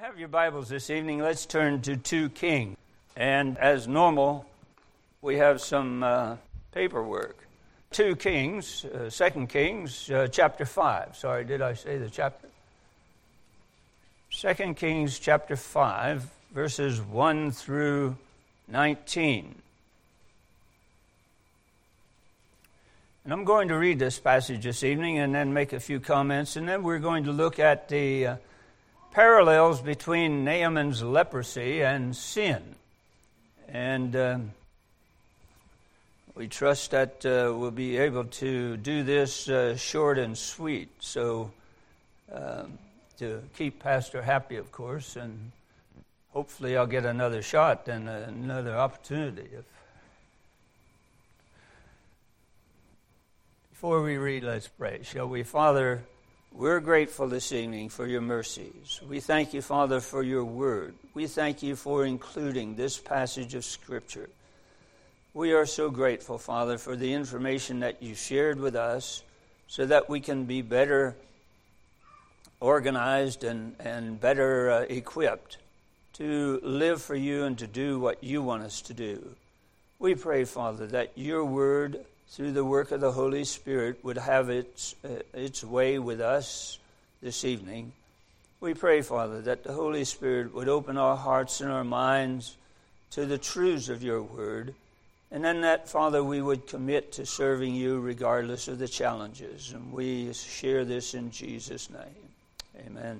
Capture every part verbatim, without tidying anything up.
Have your Bibles this evening. Let's turn to Second Kings. And as normal, we have some uh, paperwork. Second Kings, uh, Second Kings, uh, chapter five. Sorry, did I say the chapter? Second Kings, chapter five, verses one through nineteen. And I'm going to read this passage this evening and then make a few comments, and then we're going to look at the Uh, parallels between Naaman's leprosy and sin. And uh, we trust that uh, we'll be able to do this uh, short and sweet. So uh, to keep Pastor happy, of course, and hopefully I'll get another shot and another opportunity. If Before we read, let's pray. Shall we? Father, we're grateful this evening for your mercies. We thank you, Father, for your word. We thank you for including this passage of Scripture. We are so grateful, Father, for the information that you shared with us so that we can be better organized and, and better uh, equipped to live for you and to do what you want us to do. We pray, Father, that your word through the work of the Holy Spirit, would have its uh, its way with us this evening. We pray, Father, that the Holy Spirit would open our hearts and our minds to the truths of your word, and then that, Father, we would commit to serving you regardless of the challenges. And we share this in Jesus' name. Amen.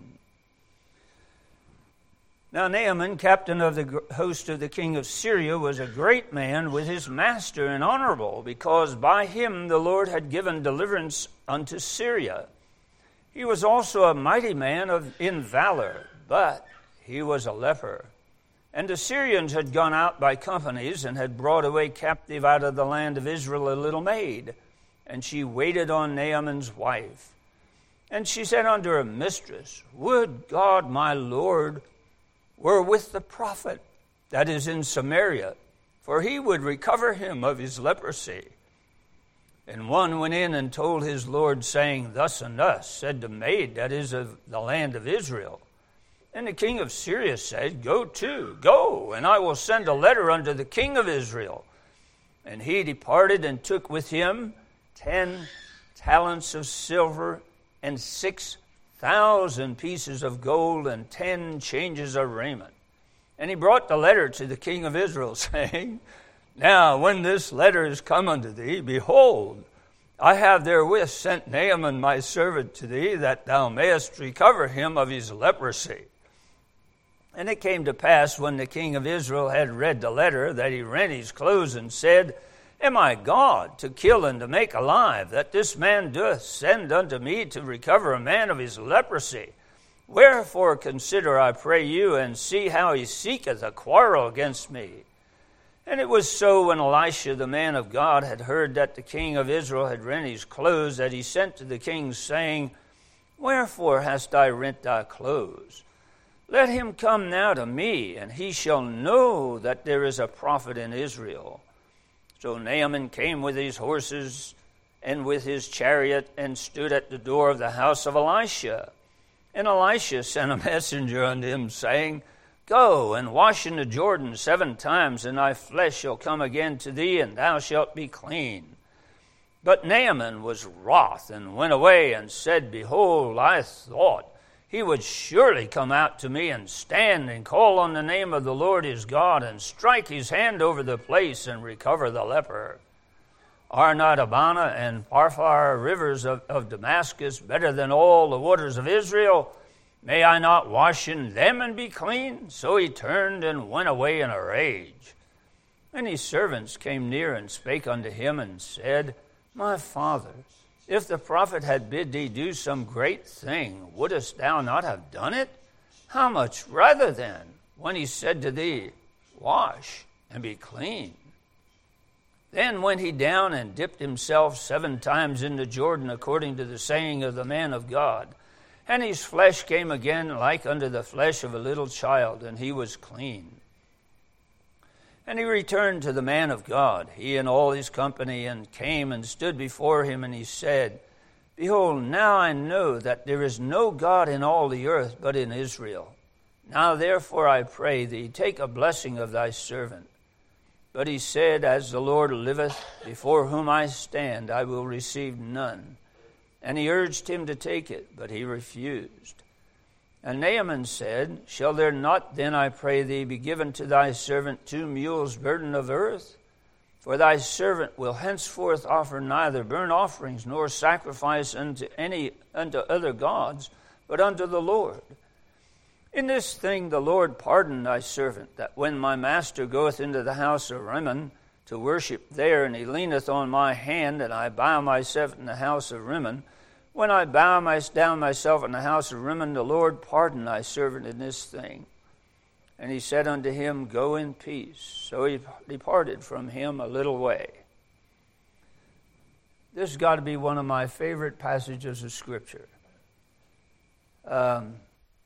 Now Naaman, captain of the host of the king of Syria, was a great man with his master and honorable, because by him the Lord had given deliverance unto Syria. He was also a mighty man of in valor, but he was a leper. And the Syrians had gone out by companies and had brought away captive out of the land of Israel a little maid, and she waited on Naaman's wife. And she said unto her mistress, Would God my Lord were with the prophet that is in Samaria, for he would recover him of his leprosy. And one went in and told his Lord, saying, Thus and thus said the maid that is of the land of Israel. And the king of Syria said, Go to, go, and I will send a letter unto the king of Israel. And he departed and took with him ten talents of silver and six thousand pieces of gold and ten changes of raiment. And he brought the letter to the king of Israel, saying, Now when this letter is come unto thee, behold, I have therewith sent Naaman my servant to thee, that thou mayest recover him of his leprosy. And it came to pass, when the king of Israel had read the letter, that he rent his clothes and said, Am I God to kill and to make alive, that this man doth send unto me to recover a man of his leprosy? Wherefore consider, I pray you, and see how he seeketh a quarrel against me. And it was so, when Elisha the man of God had heard that the king of Israel had rent his clothes, that he sent to the king, saying, Wherefore hast thou rent thy clothes? Let him come now to me, and he shall know that there is a prophet in Israel. So Naaman came with his horses and with his chariot, and stood at the door of the house of Elisha. And Elisha sent a messenger unto him, saying, Go and wash in the Jordan seven times, and thy flesh shall come again to thee, and thou shalt be clean. But Naaman was wroth, and went away, and said, Behold, I thought he would surely come out to me, and stand and call on the name of the Lord his God, and strike his hand over the place, and recover the leper. Are not Abana and Pharpar rivers of, of Damascus better than all the waters of Israel? May I not wash in them and be clean? So he turned and went away in a rage. And his servants came near and spake unto him, and said, My father, if the prophet had bid thee do some great thing, wouldest thou not have done it? How much rather then, when he said to thee, Wash and be clean? Then went he down and dipped himself seven times in the Jordan, according to the saying of the man of God. And his flesh came again like unto the flesh of a little child, and he was clean. And he returned to the man of God, he and all his company, and came and stood before him, and he said, Behold, now I know that there is no God in all the earth but in Israel. Now therefore I pray thee, take a blessing of thy servant. But he said, As the Lord liveth, before whom I stand, I will receive none. And he urged him to take it, but he refused. And Naaman said, Shall there not then, I pray thee, be given to thy servant two mules' burden of earth? For thy servant will henceforth offer neither burnt offerings nor sacrifice unto any unto other gods, but unto the Lord. In this thing the Lord pardon thy servant, that when my master goeth into the house of Rimmon to worship there, and he leaneth on my hand, and I bow myself in the house of Rimmon, when I bow my, down myself in the house of Rimmon, the Lord pardon thy servant in this thing. And he said unto him, Go in peace. So he departed from him a little way. This has got to be one of my favorite passages of Scripture. Um,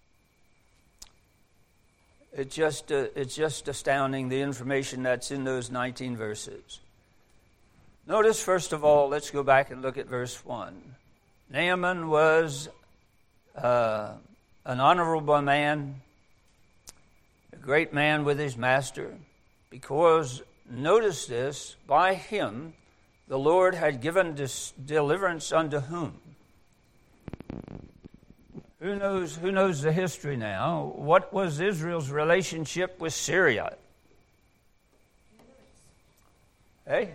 It's just, uh, it's just astounding, the information that's in those nineteen verses. Notice, first of all, let's go back and look at verse one. Naaman was uh, an honorable man, a great man with his master, because, notice this, by him the Lord had given dis- deliverance unto whom? Who knows, who knows the history now? What was Israel's relationship with Syria? Hey?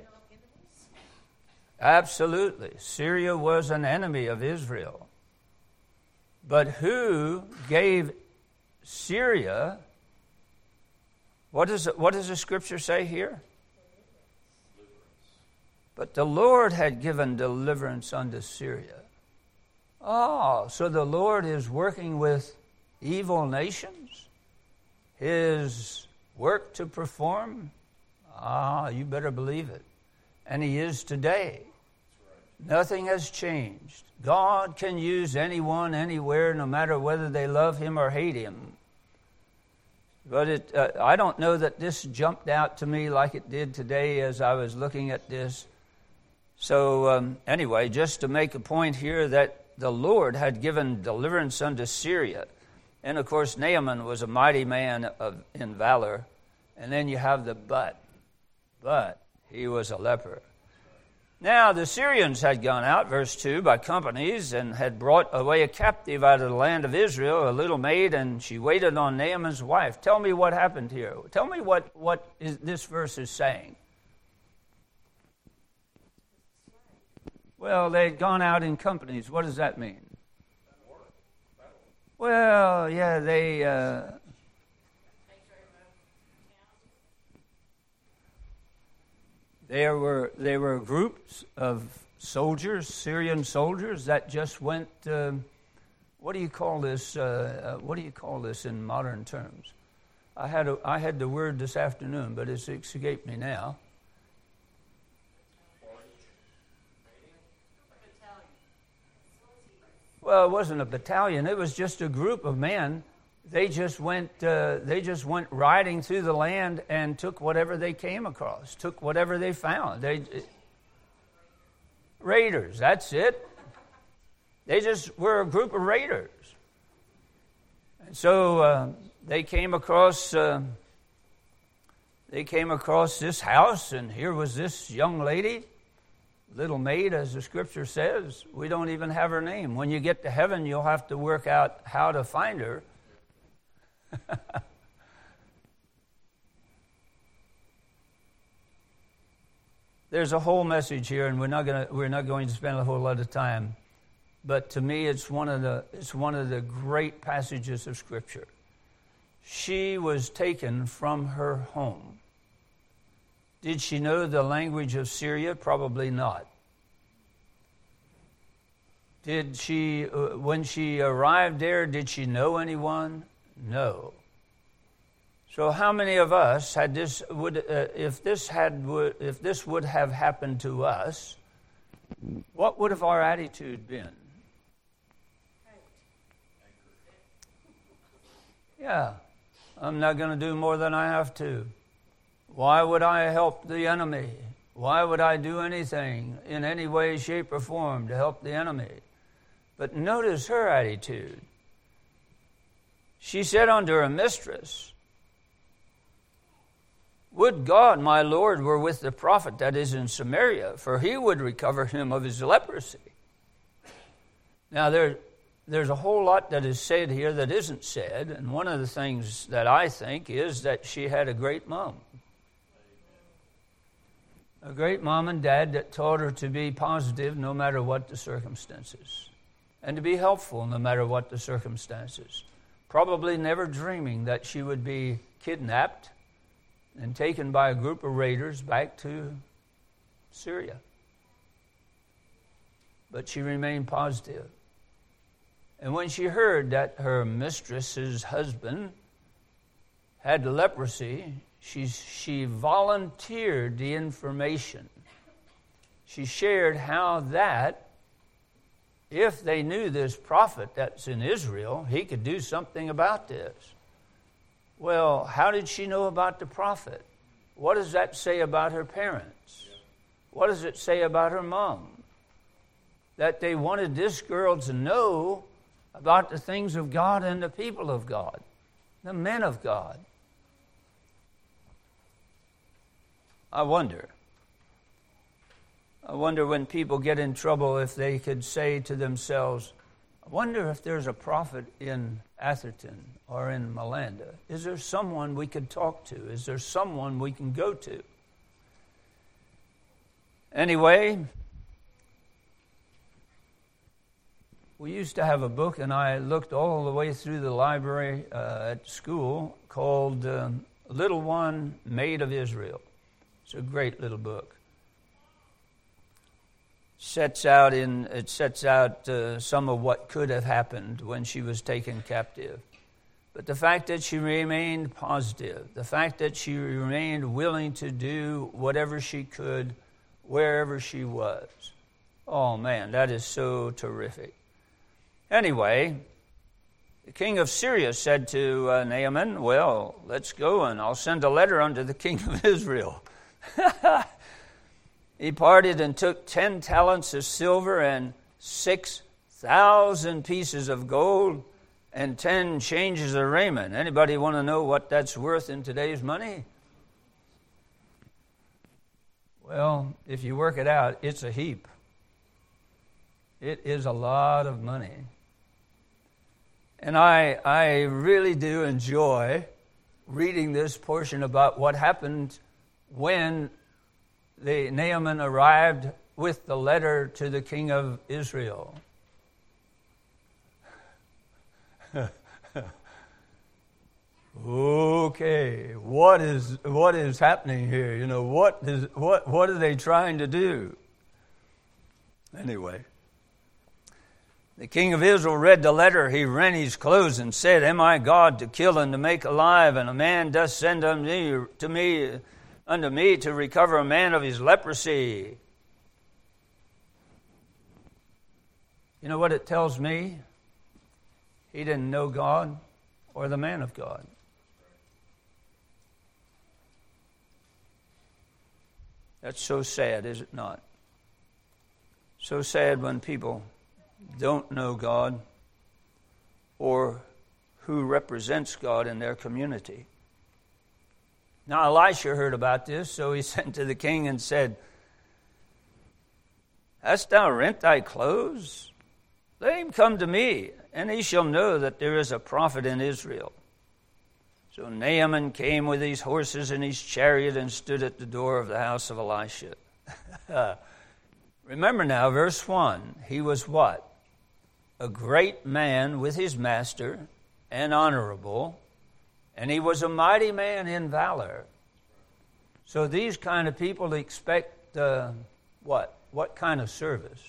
Absolutely. Syria was an enemy of Israel. But who gave Syria, what, is it, what does the Scripture say here? But the Lord had given deliverance unto Syria. Oh, so the Lord is working with evil nations? His work to perform? Ah, you better believe it. And he is today. Nothing has changed. God can use anyone, anywhere, no matter whether they love him or hate him. But it, uh, I don't know that this jumped out to me like it did today as I was looking at this. So um, anyway, just to make a point here that the Lord had given deliverance unto Syria. And, of course, Naaman was a mighty man of, in valor. And then you have the but. But he was a leper. Now, the Syrians had gone out, verse two, by companies, and had brought away a captive out of the land of Israel, a little maid, and she waited on Naaman's wife. Tell me what happened here. Tell me what, what is, this verse is saying. Well, they'd gone out in companies. What does that mean? Well, yeah, they... Uh, there were there were groups of soldiers, Syrian soldiers, that just went... Uh, what do you call this? Uh, uh, what do you call this in modern terms? I had a, I had the word this afternoon, but it's escaped me now. Well, it wasn't a battalion. It was just a group of men. They just went. Uh, they just went riding through the land and took whatever they came across. Took whatever they found. They uh, raiders. That's it. They just were a group of raiders. And so uh, they came across. Uh, they came across this house, and here was this young lady. Little maid, as the Scripture says. We don't even have her name. When you get to heaven, you'll have to work out how to find her. There's a whole message here, and we're not going to we're not going to spend a whole lot of time. But to me, it's one of the it's one of the great passages of Scripture. She was taken from her home. Did she know the language of Syria? Probably not. Did she, uh, when she arrived there, did she know anyone? No. So how many of us had this would uh, if this had would, if this would have happened to us, what would have our attitude been? Yeah, I'm not going to do more than I have to. Why would I help the enemy? Why would I do anything in any way, shape, or form to help the enemy? But notice her attitude. She said unto her mistress, Would God my Lord were with the prophet that is in Samaria, for he would recover him of his leprosy. Now there, there's a whole lot that is said here that isn't said, and one of the things that I think is that she had a great mom. A great mom and dad that taught her to be positive no matter what the circumstances, and to be helpful no matter what the circumstances. Probably never dreaming that she would be kidnapped and taken by a group of raiders back to Syria. But she remained positive. And when she heard that her mistress's husband had leprosy, she, she volunteered the information. She shared how that, if they knew this prophet that's in Israel, he could do something about this. Well, how did she know about the prophet? What does that say about her parents? What does it say about her mom? That they wanted this girl to know about the things of God and the people of God, the men of God. I wonder. I wonder when people get in trouble if they could say to themselves, I wonder if there's a prophet in Atherton or in Malanda. Is there someone we could talk to? Is there someone we can go to? Anyway, we used to have a book, and I looked all the way through the library uh, at school, called um, Little One, Maid of Israel. It's a great little book. Sets out in it sets out uh, some of what could have happened when she was taken captive. But the fact that she remained positive, the fact that she remained willing to do whatever she could, wherever she was. Oh man, that is so terrific. Anyway, the king of Syria said to uh, Naaman, well, let's go and I'll send a letter unto the king of Israel. He parted and took ten talents of silver and six thousand pieces of gold and ten changes of raiment. Anybody want to know what that's worth in today's money? Well, if you work it out, it's a heap. It is a lot of money. And I, I really do enjoy reading this portion about what happened when the Naaman arrived with the letter to the king of Israel. Okay, what is what is happening here? You know, what is what what are they trying to do? Anyway, the king of Israel read the letter. He rent his clothes and said, Am I God to kill and to make alive? And a man doth send unto me, to me, unto me to recover a man of his leprosy. You know what it tells me? He didn't know God or the man of God. That's so sad, is it not? So sad when people don't know God or who represents God in their community. Now Elisha heard about this, so he sent to the king and said, Hast thou rent thy clothes? Let him come to me, and he shall know that there is a prophet in Israel. So Naaman came with his horses and his chariot and stood at the door of the house of Elisha. Remember now, verse one, he was what? A great man with his master and honorable, and he was a mighty man in valor. So these kind of people expect uh, what? What kind of service?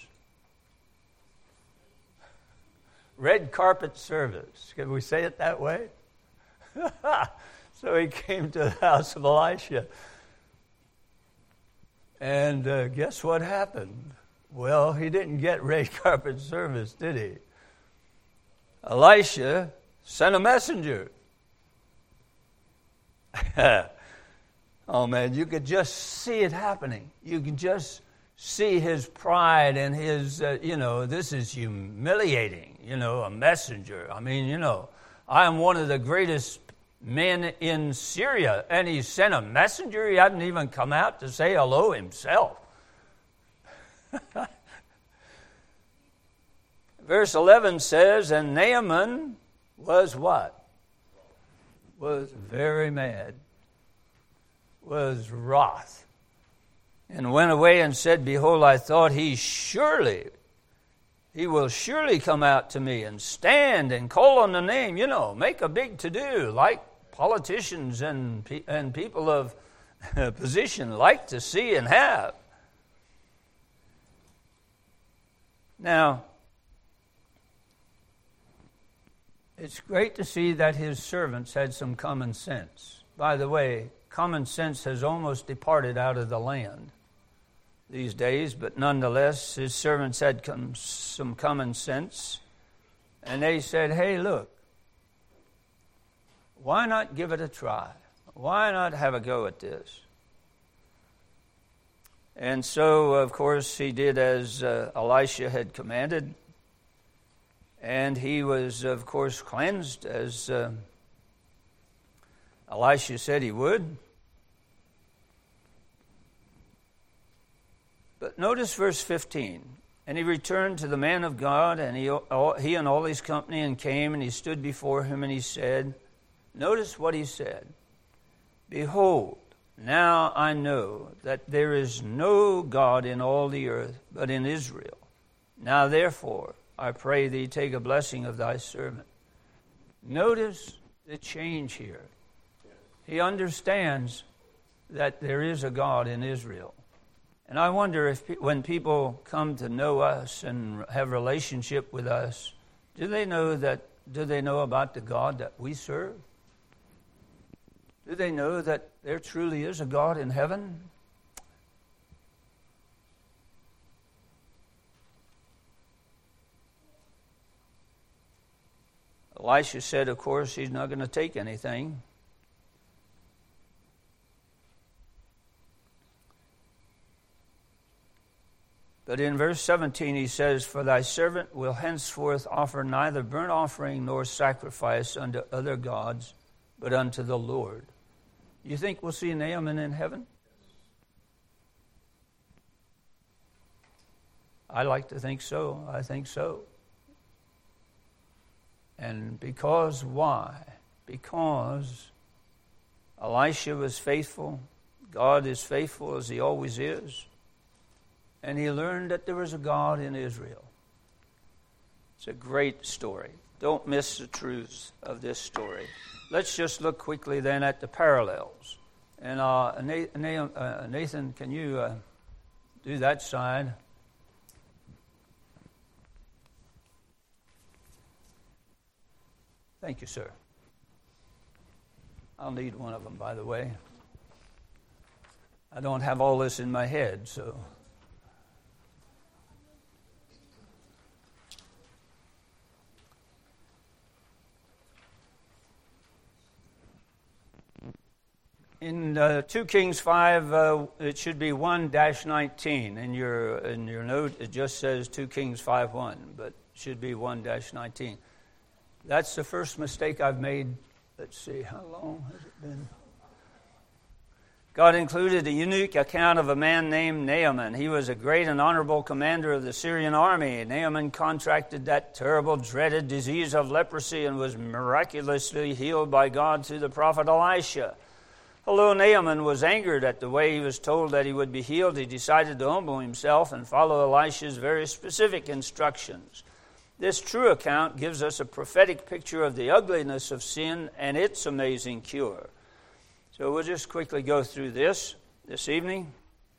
Red carpet service. Can we say it that way? So he came to the house of Elisha. And uh, guess what happened? Well, he didn't get red carpet service, did he? Elisha sent a messenger. Oh, man, you could just see it happening. You could just see his pride and his, uh, you know, this is humiliating, you know, a messenger. I mean, you know, I am one of the greatest men in Syria. And he sent a messenger. He hadn't even come out to say hello himself. Verse eleven says, and Naaman was what? Was very mad, was wroth, and went away and said, behold, I thought he surely, he will surely come out to me and stand and call on the name, you know, make a big to-do, like politicians and, and people of position like to see and have. Now, it's great to see that his servants had some common sense. By the way, common sense has almost departed out of the land these days, but nonetheless, his servants had com- some common sense. And they said, hey, look, why not give it a try? Why not have a go at this? And so, of course, he did as uh, Elisha had commanded. And he was, of course, cleansed as uh, Elisha said he would. But notice verse fifteen. And he returned to the man of God, and he, all, he and all his company, and came, and he stood before him, and he said, notice what he said. Behold, now I know that there is no God in all the earth but in Israel. Now therefore, I pray thee, take a blessing of thy servant. Notice the change here. He understands that there is a God in Israel. And I wonder if pe- when people come to know us and have relationship with us, do they know that? Do they know about the God that we serve? Do they know that there truly is a God in heaven? Elisha said, of course, he's not going to take anything. But in verse seventeen he says, for thy servant will henceforth offer neither burnt offering nor sacrifice unto other gods, but unto the Lord. You think we'll see Naaman in heaven? I like to think so. I think so. And because why? Because Elisha was faithful. God is faithful as he always is. And he learned that there was a God in Israel. It's a great story. Don't miss the truths of this story. Let's just look quickly then at the parallels. And uh, Nathan, can you uh, do that side? Thank you, sir. I'll need one of them, by the way. I don't have all this in my head, so... In uh, two Kings five, uh, it should be one dash nineteen. In your in your note, it just says two Kings five one, but it should be one dash nineteen. That's the first mistake I've made. Let's see, how long has it been? God included a unique account of a man named Naaman. He was a great and honorable commander of the Syrian army. Naaman contracted that terrible, dreaded disease of leprosy and was miraculously healed by God through the prophet Elisha. Although Naaman was angered at the way he was told that he would be healed, he decided to humble himself and follow Elisha's very specific instructions. This true account gives us a prophetic picture of the ugliness of sin and its amazing cure. So we'll just quickly go through this this evening.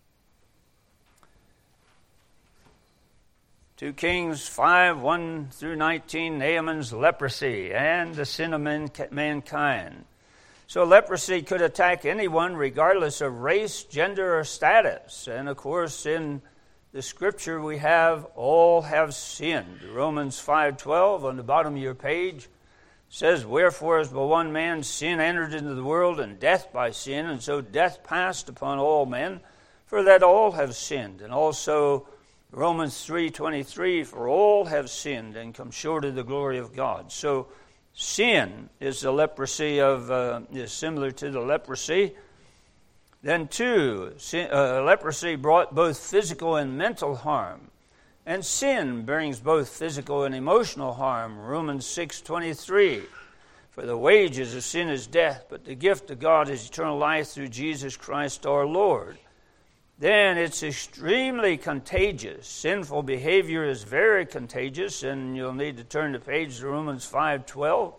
two Kings five, one through nineteen, Naaman's leprosy and the sin of mankind. So leprosy could attack anyone regardless of race, gender, or status. And of course, in the scripture we have, all have sinned. Romans five twelve on the bottom of your page says, wherefore as by one man sin entered into the world, and death by sin, and so death passed upon all men, for that all have sinned. And also Romans three twenty-three, for all have sinned and come short of the glory of God. So Sin is the leprosy of uh, is similar to the leprosy. Then two, sin, uh, leprosy brought both physical and mental harm, and sin brings both physical and emotional harm. Romans six twenty-three. For the wages of sin is death, but the gift of God is eternal life through Jesus Christ our Lord. Then it's extremely contagious. Sinful behavior is very contagious, and you'll need to turn the page to Romans five twelve.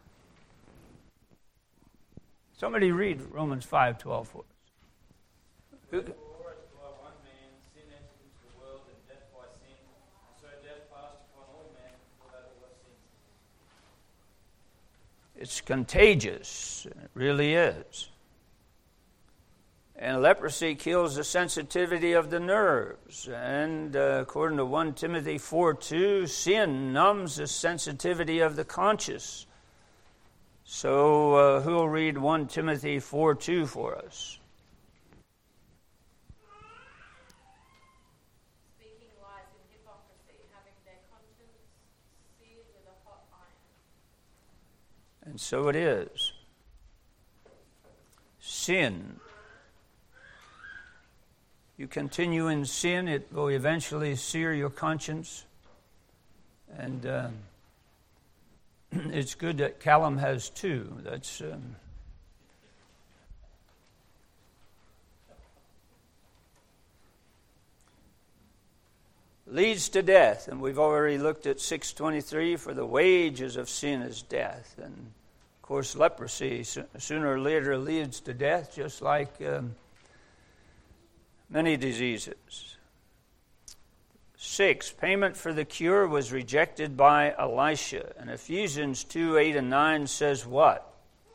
Somebody read Romans five twelve for us. Who can? It's contagious. It really is. And leprosy kills the sensitivity of the nerves. And uh, according to First Timothy four two, sin numbs the sensitivity of the conscience. So uh, who will read First Timothy four two for us? Speaking lies in hypocrisy, having their conscience seared with a hot iron. And so it is. Sin. You continue in sin, it will eventually sear your conscience. And uh, it's good that Callum has two. That's um, leads to death. And we've already looked at six twenty-three, for the wages of sin is death. And of course, leprosy sooner or later leads to death, just like um, many diseases. Six, payment for the cure was rejected by Elisha. And Ephesians two, eight and nine says what?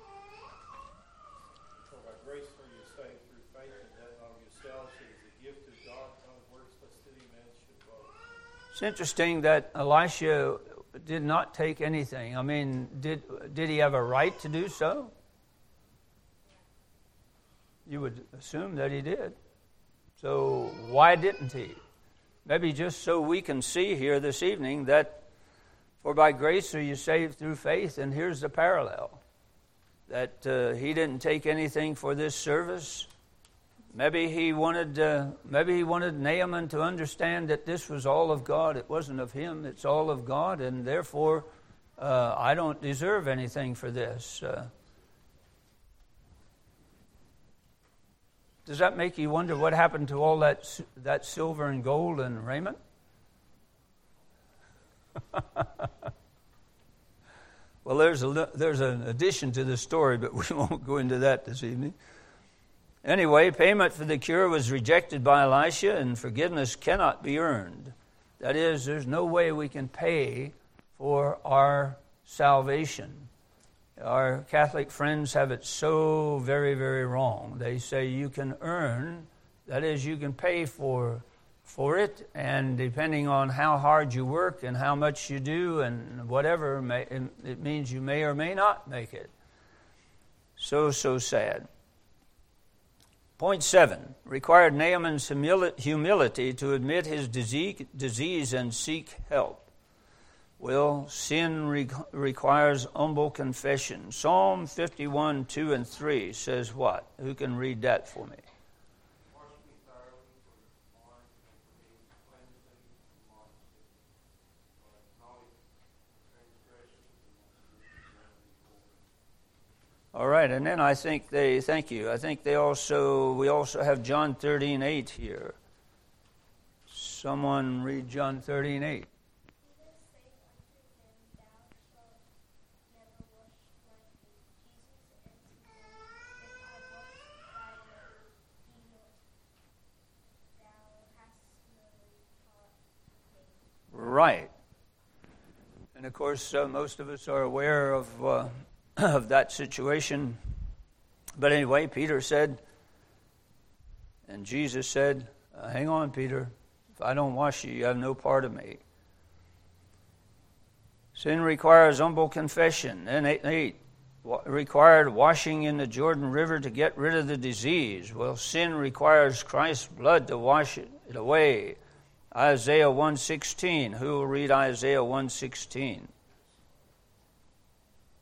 For by grace are you saved through faith, and that not of yourselves, it is a gift of God, not of works, lest any man should boast. It's interesting that Elisha did not take anything. I mean, did did he have a right to do so? You would assume that he did. So why didn't he? Maybe just so we can see here this evening that for by grace are you saved through faith, and here's the parallel. That uh, he didn't take anything for this service. Maybe he wanted uh, maybe he wanted Naaman to understand that this was all of God. It wasn't of him, it's all of God, and therefore uh, I don't deserve anything for this. Uh, Does that make you wonder what happened to all that that silver and gold and raiment? Well, there's a there's an addition to the story, but we won't go into that this evening. Anyway, payment for the cure was rejected by Elisha, and forgiveness cannot be earned. That is, there's no way we can pay for our salvation. Our Catholic friends have it so very, very wrong. They say you can earn, that is, you can pay for for it, and depending on how hard you work and how much you do and whatever, may, it means you may or may not make it. So, so sad. Point seven, required Naaman's humility to admit his disease and seek help. Well, sin re- requires humble confession. Psalm fifty-one, two and three says what? Who can read that for me? Wash me thoroughly from mine and cleanse me from my sin. For I acknowledge transgression and my All right, and then I think they, thank you, I think they also, we also have John thirteen, eight here. Someone read John thirteen, eight. Right. And of course, uh, most of us are aware of uh, of that situation. But anyway, Peter said, and Jesus said, uh, hang on, Peter. If I don't wash you, you have no part of me. Sin requires humble confession. And eight, eight required washing in the Jordan River to get rid of the disease. Well, sin requires Christ's blood to wash it, it away. Isaiah one sixteen. Who will read Isaiah one sixteen?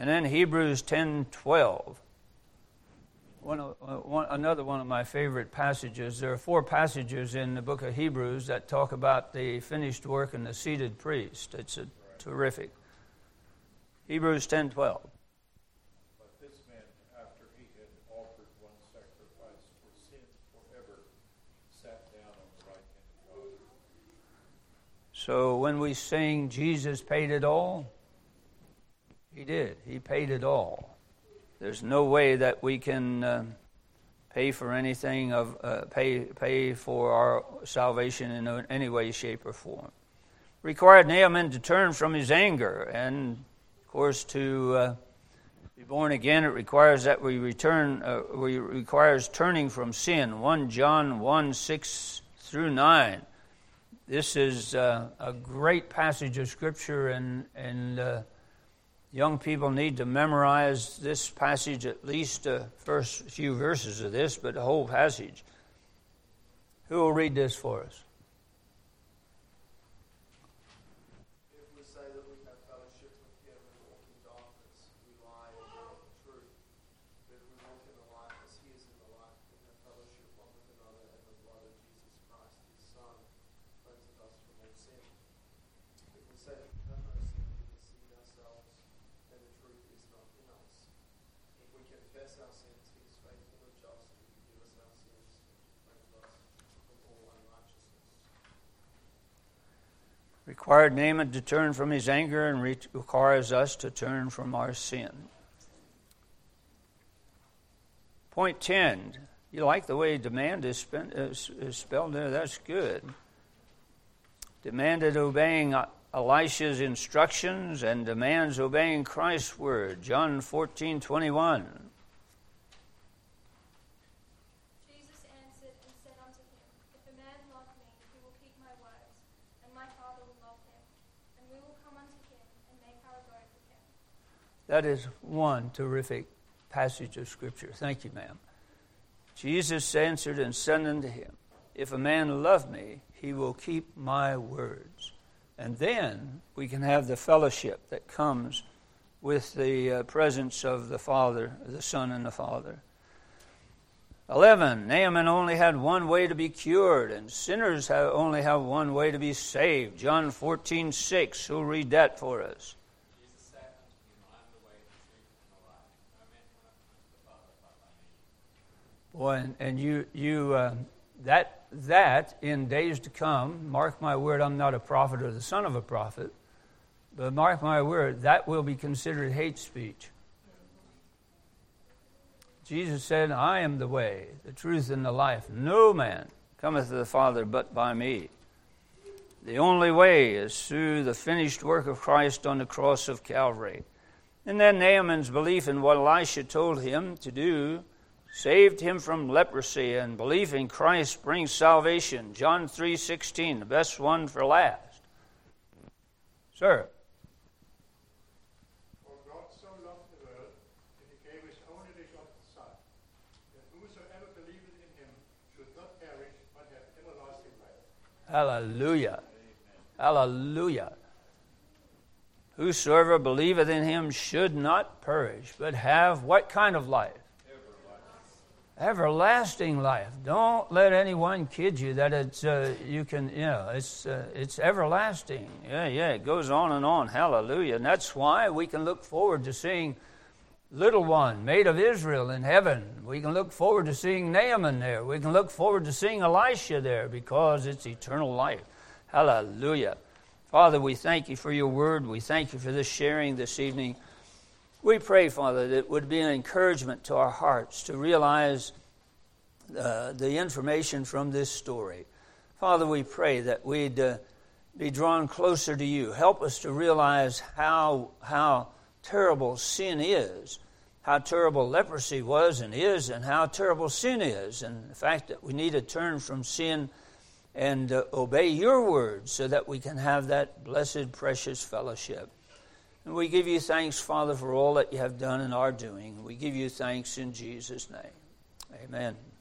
And then Hebrews ten twelve. One, of, uh, one, another one of my favorite passages. There are four passages in the book of Hebrews that talk about the finished work and the seated priest. It's a terrific. Hebrews ten twelve. But this man, after he had offered one sacrifice for sin forever, sat down on the right hand of God. So when we sing Jesus paid it all, he did. He paid it all. There's no way that we can uh, pay for anything of uh, pay pay for our salvation in any way, shape, or form. Required Naaman to turn from his anger, and of course, to uh, be born again, it requires that we return. Uh, we requires turning from sin. First John one six through nine. This is uh, a great passage of Scripture, and and. Uh, Young people need to memorize this passage, at least the first few verses of this, but the whole passage. Who will read this for us? If we say that we have fellowship with him and walk in darkness, we lie and not the truth. But if we walk in the light as he is in the light, we have fellowship one with another, and the blood of Jesus Christ, his Son, cleanses us from all sin. If we say that we have no sin, we deceive ourselves, and the truth is not in us. If we confess our sins, he is faithful and just to forgive us our sins and to cleanse us from all unrighteousness. Required Naaman to turn from his anger and requires us to turn from our sin. Point ten. You like the way demand is, spent, is, is spelled there? That's good. Demanded obeying Elisha's instructions and demands obeying Christ's word. John fourteen twenty-one. Jesus answered and said unto him, If a man love me, he will keep my words, and my Father will love him, and we will come unto him and make our abode with him. That is one terrific passage of Scripture. Thank you, ma'am. Jesus answered and said unto him, If a man love me, he will keep my words. And then we can have the fellowship that comes with the uh, presence of the Father, the Son, and the Father. eleven. Naaman only had one way to be cured, and sinners have only have one way to be saved. John fourteen six. Who'll read that for us? Jesus said unto him, I am the way, the truth, and the life. No man cometh unto the Father but by me. Boy, and, and you, you uh, that that in days to come, mark my word, I'm not a prophet or the son of a prophet, but mark my word, that will be considered hate speech. Jesus said, I am the way, the truth, and the life. No man cometh to the Father but by me. The only way is through the finished work of Christ on the cross of Calvary. And then Naaman's belief in what Elisha told him to do saved him from leprosy, and belief in Christ brings salvation. John three sixteen, the best one for last. Sir. For God so loved the world that he gave his only begotten Son, that whosoever believeth in him should not perish but have everlasting life. Hallelujah. Hallelujah. Whosoever believeth in him should not perish, but have what kind of life? Everlasting life. Don't let anyone kid you that it's uh, you can you know it's uh, it's everlasting. Yeah, yeah. It goes on and on. Hallelujah. And that's why we can look forward to seeing little one, Maid of Israel, in heaven. We can look forward to seeing Naaman there. We can look forward to seeing Elisha there, because it's eternal life. Hallelujah. Father, we thank you for your word. We thank you for this sharing this evening. We pray, Father, that it would be an encouragement to our hearts to realize uh, the information from this story. Father, we pray that we'd uh, be drawn closer to you. Help us to realize how how terrible sin is, how terrible leprosy was and is, and how terrible sin is, and the fact that we need to turn from sin and uh, obey your word so that we can have that blessed, precious fellowship. And we give you thanks, Father, for all that you have done and are doing. We give you thanks in Jesus' name. Amen.